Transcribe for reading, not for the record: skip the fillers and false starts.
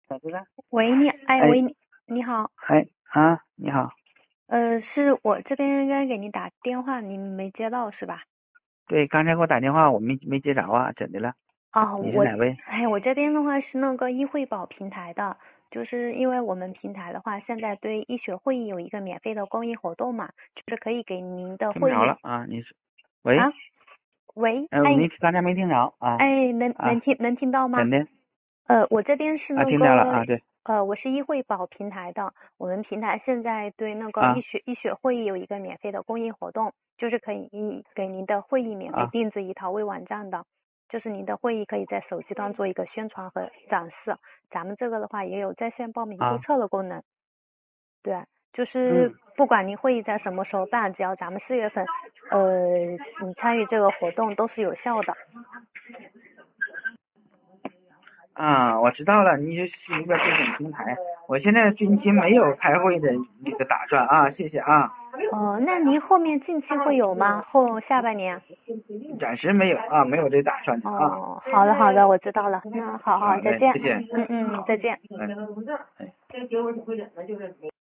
在这个。 喂， 哎你好， 你好。 是我这边应该给你打电话，你没接到是吧？ 对，刚才给我打电话，我没接着啊，怎的了？ 哦， 你是哪位？ 我这边的话是那个医惠保平台的，就是因为我们平台的话，现在对医学会议有一个免费的公益活动嘛，就是可以给您的听不会议着了啊，你是？喂？ 啊，喂， 你刚才没听着啊？ 能听到吗？ 怎的？ 我这边是那听到了个啊，对我是医惠保平台的，我们平台现在对那个啊医学会议有一个免费的公益活动，就是可以给您的会议免费啊定制一套微网站的，就是您的会议可以在手机端做一个宣传和展示。咱们这个的话也有在线报名注啊册的功能，对，就是嗯不管您会议在什么时候办，只要咱们4月份，你参与这个活动都是有效的。 我知道了，你就是一个这种平台。我现在近期没有开会的那个打算啊，谢谢啊。 哦，那您后面近期会有吗？下半年？ 暂时没有啊，没有这打算的啊。 哦，好的好的，我知道了。那好， 好嘞， 再见。 谢谢。 再见。 哎。